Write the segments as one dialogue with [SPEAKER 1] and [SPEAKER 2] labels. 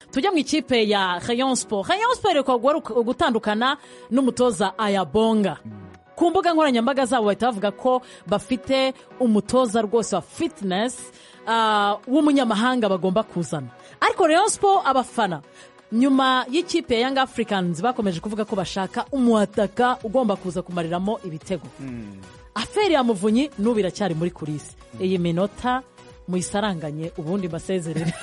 [SPEAKER 1] tujya mu ikipe ya Rayon Sport reka gutandukana n'umutoza Ayabonga. Ku mbuga nkoranyambaga zabo bahita bavuga ko bafite umutoza rwose wa fitness w'umunyamahanga bagomba kuzana, ariko Rayon Sport abafana nyuma y'ikipe ya Young Africans bakomeje kuvuga ko bashaka umuataka ugomba kuza kumariramo ibitego. Aferi ya Muvunyi n'ubu iracyari muri kulisi. Iyi minota muyisaranganye ubundi basezerere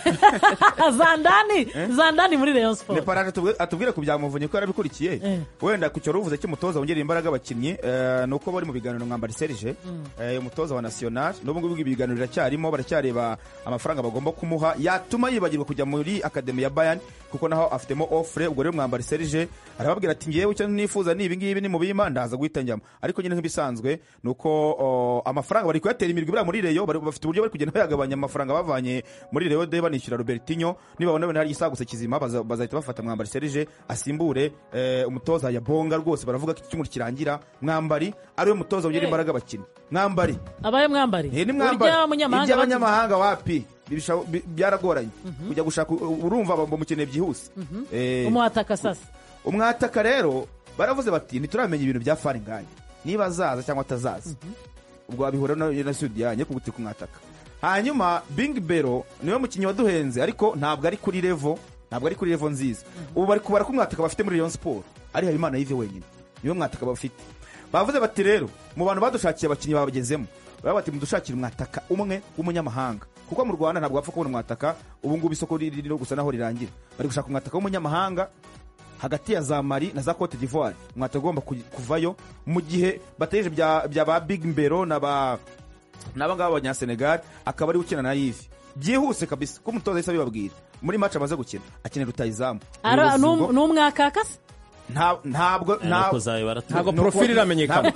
[SPEAKER 1] Zandani muri Rayon Sport.
[SPEAKER 2] Ne paraje atubwire ku bya Muvunyi ko yarabikurikiye. Wenda ku cyo ruvuze cy'umutoza wongera imbaraga abakinnyi nuko bari mu biganiro Mwambari Serge umutoza wa National n'ubu ngubu ibiganiro biracyarimo, baracyareba amafaranga bagomba kumuha yatuma yibagirwa kujya muri academy ya Bayern kuko naho afitemo offre. Ubwo rero Mwambari Serge arababwira ati ngiyewe cyo nifuza ni ibingibi ni mu bima ndaza guhita njyamo, ariko nyine nk'ibisanzwe nuko amafaranga bari kuyatera imirwi bira muri Rayon, bafite uburyo bari kugenda bagabanya amafaranga bavanye muri Rayon de banishyura Robertinho. Niba babona hari isaguse kizima bazahita bafata Mwambari Serge asimbure umutoza ya Bonga. Rwose baravuga ko icyumuri kirangira Mwambari ari we mutoza wongera imbaraga abakinnyi. Mwambari
[SPEAKER 1] abaye Mwambari
[SPEAKER 2] ni Mwambari iby'abanyamahanga wapi byaragoranye kujya gushaka, urumva bamukeneye byihuse.
[SPEAKER 1] Umwataka sasa,
[SPEAKER 2] umwataka rero baravuze bati ntituramenya ibintu bya Faringani niba azaza cyangwa atazaza. Ubwo abihura na Sudiyanye ku guti kumwataka. Hanyuma Bing Bero niwe mukinnyi waduhenze, ariko ntabwo ari kuri level nziza. Ubu bari kubara ko umwataka bafite muri Rayon Sport ari Habimana Yves wenyine niwe mwataka bafite. Bavuze bati rero mu bantu badushakiye abakinnyi babagezemo, bati mudushakira umwataka umwe w'umunyamahanga, kuko mu Rwanda ntabwo bapfa kubona umwataka. Ubu ngubu isoko riri no gusa naho rirangira, bari gushaka umwataka w'umunyamahanga hagati ya za Mali na za Cote d'Ivoire. Umwataka ugomba kuvayo mu gihe bateje bya ba Big Mbero n'abangaba abanyasenegal, akaba ari ukina na Yves byihuse kabisa ko umutoza yise abibabwira muri match amaze gukina akenera utayizamu.
[SPEAKER 1] N'umwakakase
[SPEAKER 2] ntabwo
[SPEAKER 3] profile iramenyekana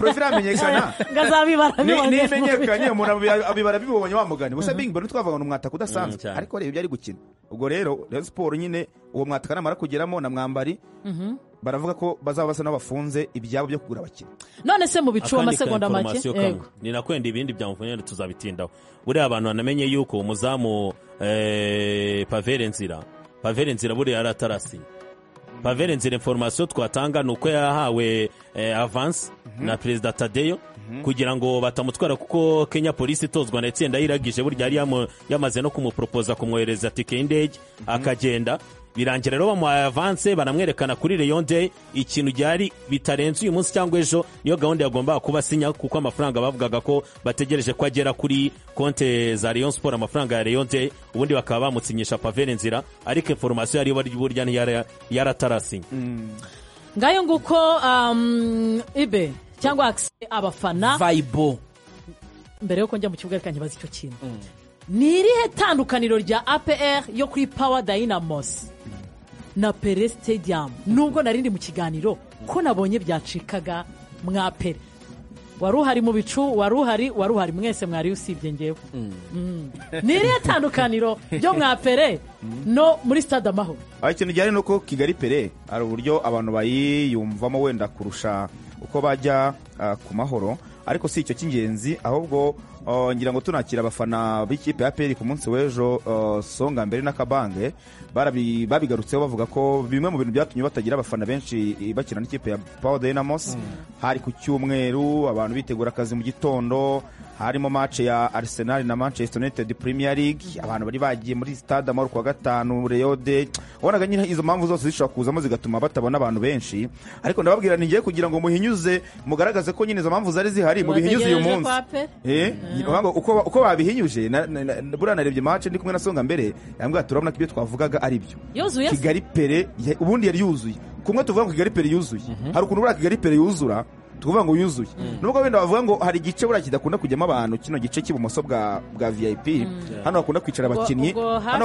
[SPEAKER 2] nimenyekanye umuntu abibara bibonye wamugane gusa Bing Bero twavuga ngo umwataka udasanzwe, ariko rero ibyo ari gukina. Ubwo rero Rayon Sport nyine uwo mwataka namara kugeramo na Mwambari baravuga ko bazaba basa n'abafunze ibyabo byo kugura abakinnyi.
[SPEAKER 1] None se mu bicu amasegonda make
[SPEAKER 3] ni nakwenda ibindi bya Muvunyi tuzabitindaho. Buriya abantu banamenye yuko umuzamu Pavere Nzira buriya aratarasinya. Pavere Nzira information twatanga nuko yahawe avance na President Tadeyo kugira ngo batamutwara, kuko Kenya Police itozwa na itsinda yiragije burya yari yamaze no kumupropoza kumwohereza tike y'indege akagenda. Birangira rero bamuhaye avance, banamwerekana kuri Rayon Day ikintu gyari bitarenze uyu munsi cyangwa ejo niyo gahunda yagomba kuba sinya, kuko amafaranga bavugaga ko bategereje ko agera kuri konte za Rayon Sport, amafaranga ya Rayon Day, ubundi bakaba bamutsinyisha Pavere Nzira, ariko information yari bari burya yaratarasinya.
[SPEAKER 1] Ngayo nguko ibe cyangwa abafana
[SPEAKER 4] vibe
[SPEAKER 1] mbere yuko njya mu kibuga kanyibaza icyo kintu. Ni irihe tandukaniro rya APR yo kuri Power Dynamos na Pele Stadium? Nubwo narindi mu kiganiro ko nabonye byacikaga mwapere, waruhari mu bicu, waruhari mwese mwari usibye ngewe. Ni irihe tandukaniro byo mwapere no muri Stade Amahoro?
[SPEAKER 2] Ikintu cyane nuko Kigali Pele ari uburyo abantu bayiyumvamo wenda kurusha uko bajya ku Mahoro, ariko si icyo cy'ingenzi, ahubwo ngira ngo tunakira abafana b'ikipe ya APR ku munsi w'ejo Songa mbere n'Akabange babigarutseho bavuga ko bimwe mu bintu byatumye batagira abafana benshi bakina n'ikipe ya Power Dynamos. Hari ku cyumweru abantu bitegura akazi mu gitondo, harimo match ya Arsenal na Manchester United Premier League, abantu bari bagiye muri Stade Amahoro kwa gatanu Rayon Day. Wabonaga nyine izo mpamvu zose zishobora kuzamo zigatuma batabona abantu benshi, ariko ndababwira ningiye kugira ngo muhinyuze mugaragaze ko nyine izo mpamvu zari zihari mu bihinyuze uyu munsi. Uko babihinyuje buriya narebye match ndi kumwe na Songa mbere yambwira turabona ko ibyo twavugaga ari byo. Kigali Pele ubundi yari yuzuye, kumwe tuvuga ngo Kigali Pele yuzuye, hari ukuntu buriya Kigali Pele yuzura tukuvuga ngo yuzuye. Nubwo wenda bavuga ngo hari igice buriya kidakunda kujyamo abantu, kino gice cy'ibumoso bwa VIP, hano hakunda kwicara abakinnyi,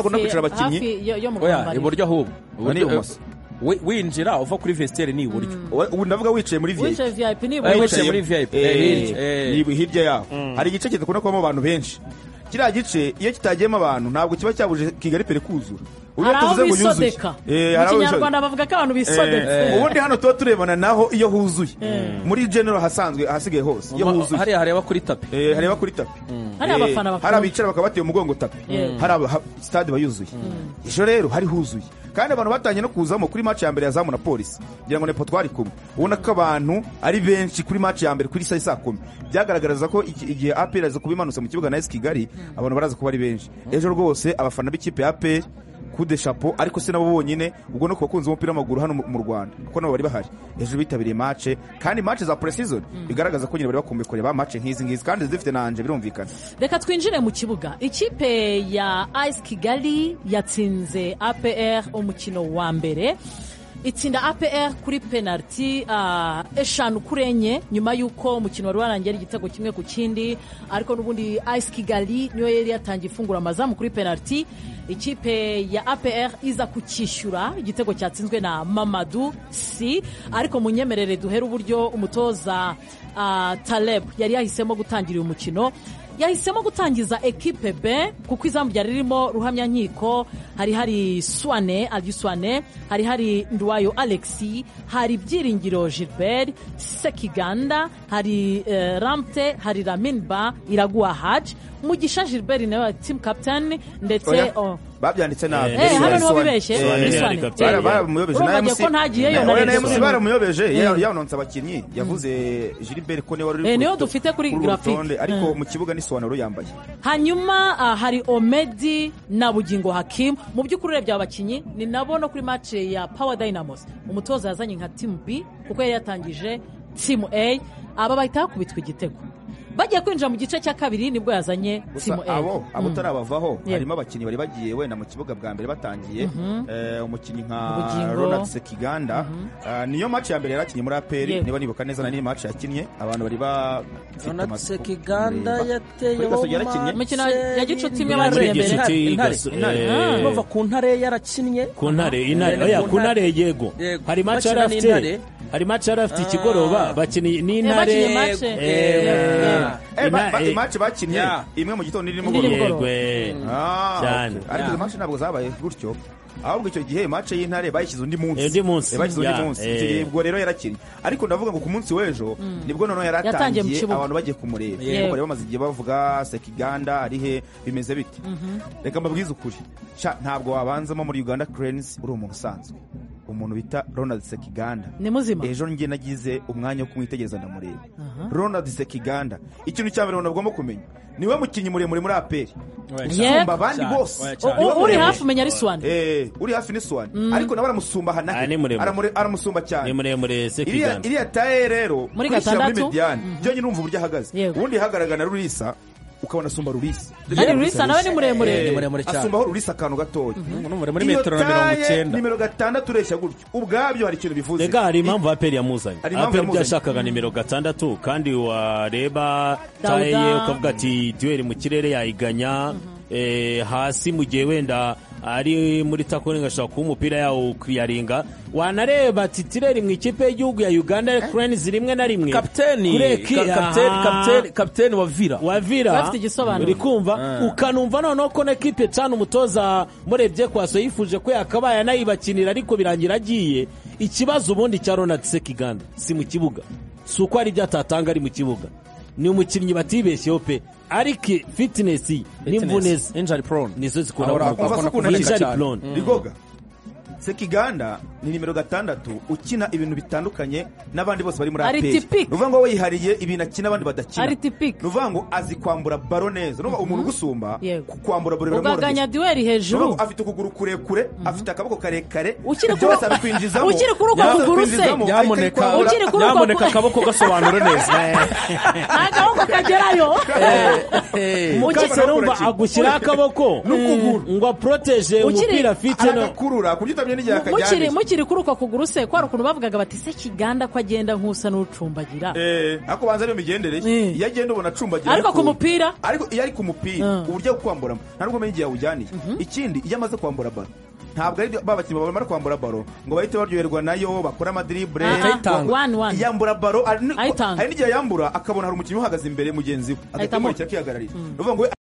[SPEAKER 4] iburyo ahubwo
[SPEAKER 2] winjira
[SPEAKER 4] uva kuri vestiaire ni iburyo.
[SPEAKER 2] Ubu ndavuga wicaye muri VIP,
[SPEAKER 4] wicaye muri VIP
[SPEAKER 2] hirya yaho hari igice kidakunda kubamo abantu benshi. Kiriya gice iyo kitagiyemo abantu ntabwo kiba cyabuje Kigali Pele kuzura.
[SPEAKER 1] Tuvuze ngo yuzuye. Mu Kinyarwanda bavuga ko abantu bisodetse.
[SPEAKER 2] Ubundi hano tuba turebana naho iyo huzuye. Muri general hasanzwe hasigaye hose iyo huzuye.
[SPEAKER 4] Hari hareba kuri tapi.
[SPEAKER 2] Hareba kuri tapi.
[SPEAKER 1] Hari abafana
[SPEAKER 2] hari abicara bakabateye umugongo tapi. Hari stade bayuzuye. Ejo rero hari huzuye. kandi abantu batangiye no kuzamo kuri match ya mbere ya Zamu na Polisi ngira ngo nepo twari kumwe ubona ko abantu ari benshi kuri match ya mbere kuri saa 10 byagaragaraza ko igihe APR aza kubimanutse mu kibuga na AS Kigali abantu baraza kuba ari benshi ejo rwose abafana b'ikipe ya APR kude chapeau ariko se nabo bonyine ubwo no kubakunze umupira w'amaguru hano mu Rwanda kuko nabo bari bahari ejo bitabiriye match kandi match za pre-season bigaragaza ko nyine bari bakumbuye kureba match nk'izi kandi zifite nanje birumvikana.
[SPEAKER 1] Reka twinjire mu kibuga. Ikipe ya AS Kigali yatsinze APR umukino wa mbere itsinda APR kuri penalty 5-4 nyuma yuko umukino wari warangiye igitego kimwe ku kindi ariko nubundi AS Kigali niyo yari yatangiye ifungura amazamu kuri penalty. Ikipe ya APR iza kukishyura igitego cyatsinzwe na Mamadou Si ariko munyemerere duhera uburyo umutoza Taleb yari yahisemo gutangira uyu mukino. Yahisemo gutangiza ekipe B kuko izamu ryari ririmo Ruhamyankiko, hari Swane Ali Swane, hari Ndwayo Alexis, hari Byiringiro Gilbert, Sekiganda, hari Ramte, hari Raminba, Iraguha Haj, Mugisha Gilbert nawe team captain ndetse
[SPEAKER 2] babyanditse nabi
[SPEAKER 1] hano niho bibeshye
[SPEAKER 2] baramuyobeje naye musi baramuyobeje yanonsa abakinnyi yavuze Gilbert ko
[SPEAKER 1] niyo dufite kuri graphic
[SPEAKER 2] ariko mu kibuga ni Sobanuro yambaye.
[SPEAKER 1] Hanyuma hari Omedi na Bugingo Hakim mu by'ukuri urebye abakinnyi ni nabo no kuri match ya Power Dynamos umutoza yazanye nka team B kuko yari yatangije team A aba bahita kubitwa igitego bagiye kwinjira mu gice cya kabiri nibwo yazanye team A.
[SPEAKER 2] Abo tarabavaho harimo abakinnyi bari bagiye wenda mu kibuga bwa mbere batangiye umukinnyi nka Ronald Sekiganda niyo match ya mbere yarakinye muri APR niba nibuka neza na ni match yakinnye abantu bari ba
[SPEAKER 4] Ronald Sekiganda yateyeho
[SPEAKER 1] umukino ya gicuti imwe barembere
[SPEAKER 4] bava ku ntare yarakinnye
[SPEAKER 3] ku ntare yego hari match yarafite ikigoroba bakiniye n'intare
[SPEAKER 2] match bakinnye imwe mu gitondo irimo cyane ariko match ntabwo zabaye gutyo ahubwo icyo gihe match y'intare bayishyize undi munsi ubwo rero yarakinnye ariko ndavuga ngo ku munsi w'ejo nibwo noneho yaratangiye abantu bagiye kumureba kuko bari bamaze igihe bavuga Sekiganda ari he bimeze bite reka mbabwize ukuri ntabwo wabanzamo muri Uganda Cranes uri umuntu usanzwe umuntu bita Ronald Sekiganda
[SPEAKER 1] ni muzima
[SPEAKER 2] ejo ngiye nagize umwanya wo kumwitegereza ndamureba Ronald Sekiganda ikintu cya mbere ugomba kumenya niwe mukinnyi muremure muri APR usumba abandi bose
[SPEAKER 1] uri hafi umenya ari Swane
[SPEAKER 2] uri hafi ni Swane ariko nawe aramusumba aramusumba cyane
[SPEAKER 3] ni muremure Sekiganda
[SPEAKER 2] iriya taye rero
[SPEAKER 1] muri gatandatu
[SPEAKER 2] byo nyine umva uburyo ahagaze ubundi hagaragana Rurisa ukabona asumba Rurisa
[SPEAKER 1] Rurisa nawe ni muremure
[SPEAKER 2] cyane asumbaho Rurisa akantu gatoya
[SPEAKER 4] muri metero 90
[SPEAKER 2] nimero 6 ureshya gutyo ubwabyo hari ikintu bivuze
[SPEAKER 3] rega hari impamvu APR yamuzanye APR byashakaga nimero 6 kandi wareba taye ukavuga ati duel mu kirere yayiganya hasi mu gihe wenda ari muri takoni ngashaka ku umupira yawo kwiyaringa wanareba titireri mu ikipe y'igihugu ya Uganda Cranes rimwe na rimwe
[SPEAKER 4] kapiteni wa Vira
[SPEAKER 3] uri kumva ukanumva noneho ko equipe cyane umutoza murebye kwaso yifuje ko yakabaye nayibakinira ariko birangira agiye ikibazo ubundi cya Ronald Sekiganda si mu kibuga si uko ari byatatanga ari mu kibuga ni umukinnyi batibeshyeho pe ariko fitness n'imvunezi
[SPEAKER 4] injury prone
[SPEAKER 3] nizo zikora injury prone
[SPEAKER 2] bigoga Sekiganda ni nimero 6 ukina ibintu bitandukanye n'abandi bose bari muri APR nuvuga ngo we yihariye ibintu akina abandi badakina nuvuga ngo azi kwambura baro neza nuvuga umuntu gusumba kwambura baro bero
[SPEAKER 1] ugaganya duel hejuru
[SPEAKER 2] afite ukuguru kurekure afite akaboko karekare
[SPEAKER 1] byose abikwinjizamo ukiri kuri uko kuguru se
[SPEAKER 4] nyamuneka akaboko gasobanura neza
[SPEAKER 1] akaboko kagerayo
[SPEAKER 3] mukese rumba agushyira akaboko
[SPEAKER 2] n'ukuguru
[SPEAKER 3] ngo protege umupira afite no
[SPEAKER 2] kurura kugitamye n'igihe akajyanye
[SPEAKER 1] mukiri kuri uko kuguru se kwari ukuntu bavugaga bati Sekiganda ko agenda nkusa n'ucumbagira
[SPEAKER 2] ako banza ariyo migendereye iyo agenda ubona acumbagira
[SPEAKER 1] ariko ku mupira
[SPEAKER 2] ariko iyo ari ku mupira uburyo bwo kwamburamo ntabwo umenye igihe awujyaniye ikindi iyo amaze kwambura baro ntabwo ari babakinnyi bamara kwambura baro ngo bahite baryoherwa nayo bakora amadrible yambura baro hari n'igihe yambura akabona hari umukinnyi uhagaze imbere mugenzi we agatemurikira akihagararira